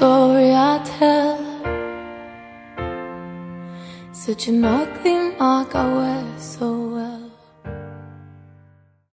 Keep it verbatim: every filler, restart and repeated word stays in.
story I tell, such an ugly mark I wear so